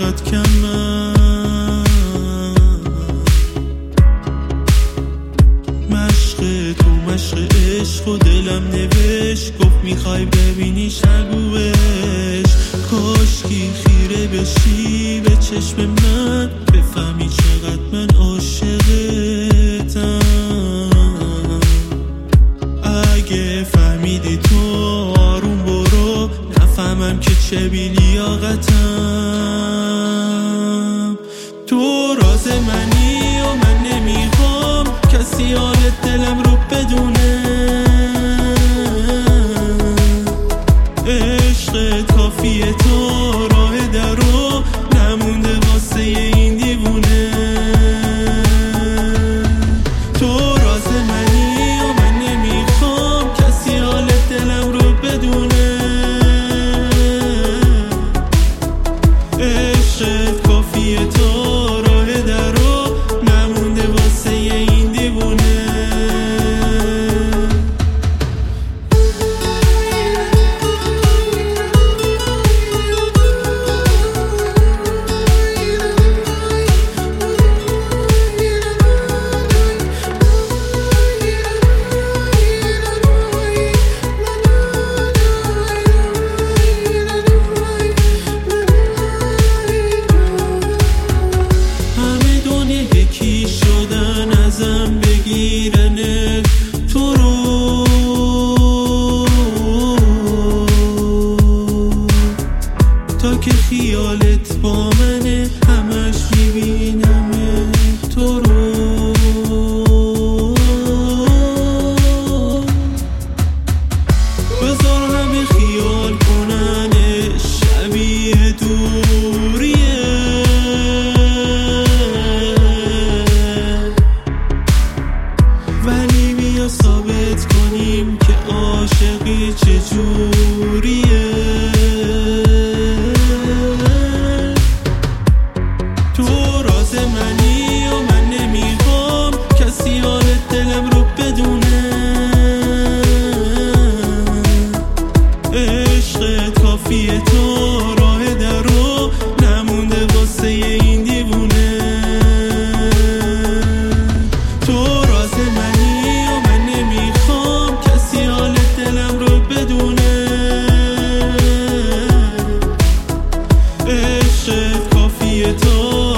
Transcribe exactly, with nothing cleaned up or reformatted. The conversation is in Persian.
فقط کمم. مشق تو مشق عشق و دلم نوشت، گفت میخوای ببینیش نگوش. کاشکی خیره بشی به چشم من، بفهمی چقدر من عاشقتم. اگه فهمیدی تو آروم برو، نفهمم که چه بی لیاقتم. تو راز منی و من نمیخوام کسی حالت دلم رو بدونه. عشقت کافیه، تو راه درو نمونده واسه این دیوونه. تو راز منی و من نمیخوام کسی حالت دلم رو بدونه. عشقت کافیه، تو راه درو نمونده واسه این دیوونه. ازم بگیرنه تو رو، تا که خیالت با منه همش میبینمه تو رو. بذار همه خیال کننه شبیه دوریه. ولی بیا ثابت کنیم که عاشقی چجوریه. تو راز منی و من نمیخوام کسی حالت دلم رو بدونه. عشقت کافیه، تو راه درو نمونده واسه این دیوونه. عشقت کافیه، تو